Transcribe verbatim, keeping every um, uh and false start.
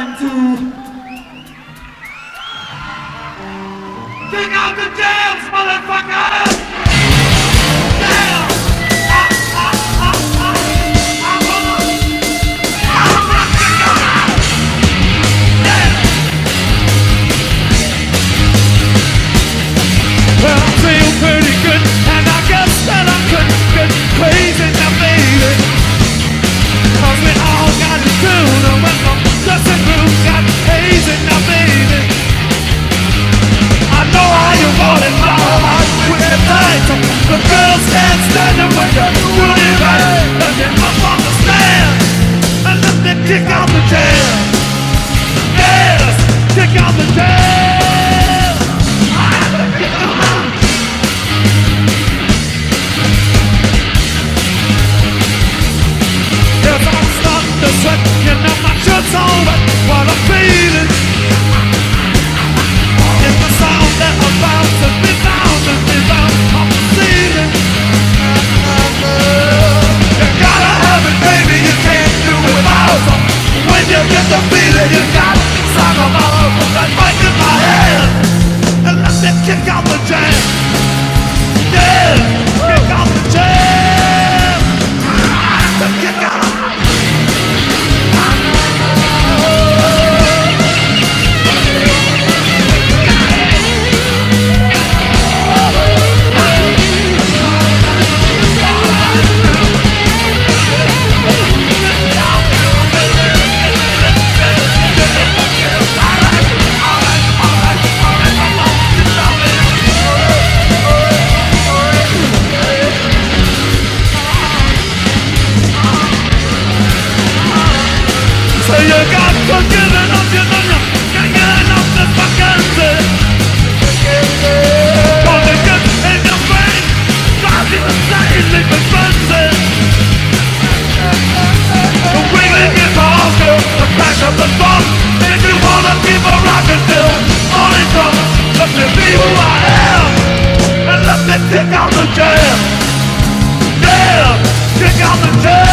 time to kick out the jams, motherfucker! Yeah! Ah, ah, ah, ah. I wanna, I wanna kick out. Yeah! Well, I feel pretty good, and I guess that I couldn't get crazy now, baby. Cause we all got to do the when the dressing room got hazy now, baby. I know how you want it, my heart with the night. The girls can't stand it when you're doing it right. Let me up on the stand and let me kick out the jam. Yes, kick out the jam. I have to kick them out. Yes, I'm starting to sweat, you know my shirt's all wet. What I'm feeling is the sound that I'm about to be bound and be bound on the ceiling. You gotta have it, baby, you can't do without it. When you get the feeling, you gotta sound them all. Put that mic in my hand and let me kick out the jam. Yeah, kick out the jam. Kick out. So you got to give it up, you know you can't get enough to fucking say. Cause it gets in your brain, drives you insane, leaving frenzy. The wiggling guitars, girl, the crash of the drum, make me wanna keep a rockin' till morning comes. Let me be who I am, and let me kick out the jam. Yeah, kick out the jam.